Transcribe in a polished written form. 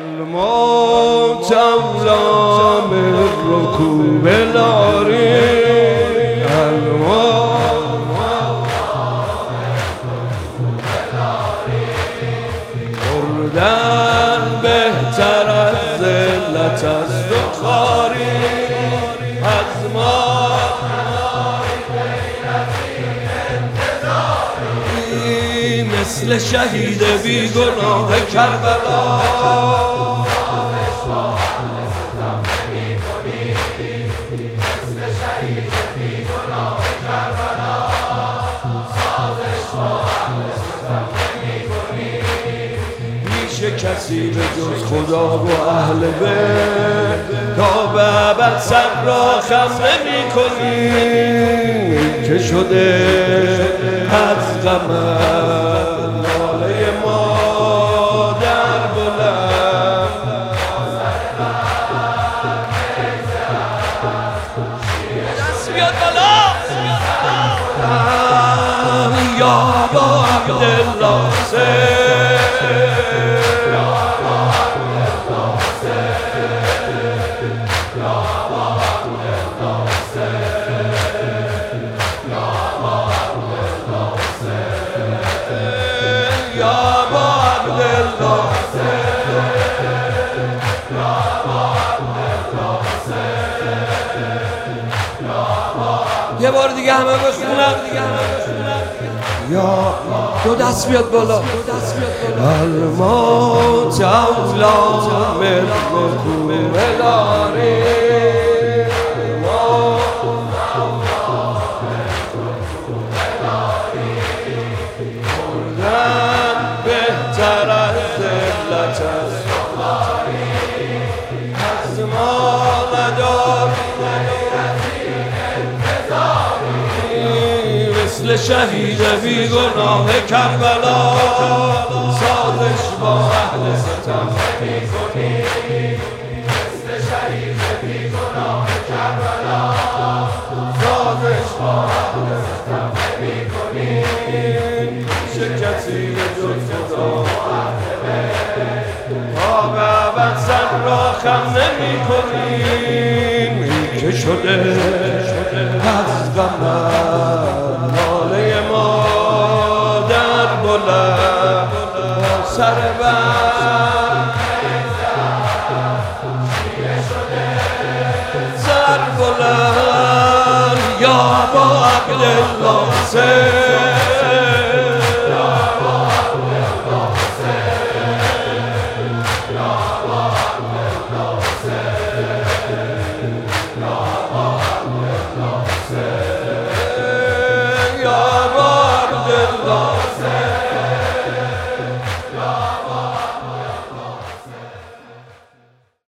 الموت أولى من ركوب العري مردن بهتر از ذلت است و خواری از ما مثل شهید بیگناه کربلا میشه کسی به جز خدا و اهل بیت تا به ابد سر را خم نمی کنی که شده از غم ناله ما در بلند دست بیاد بالا یا با عبدالله یه بار دیگه همه بخونم یا دو دست بیاد بالا الموت اولا من رکوب العری مردن بهتر از ذلت است از ما مدار مثل شهید بیگناه کربلا سازش با اهل ستم می‌کنی مثل شهید بیگناه کربلا سازش با اهل ستم می‌کنی شکستی جز خدا و اهل بیت تا به ابد سر را خم نمی‌کنیم که شده از غم ناله ما در بلند سر بر سر بلند یا با عبدالله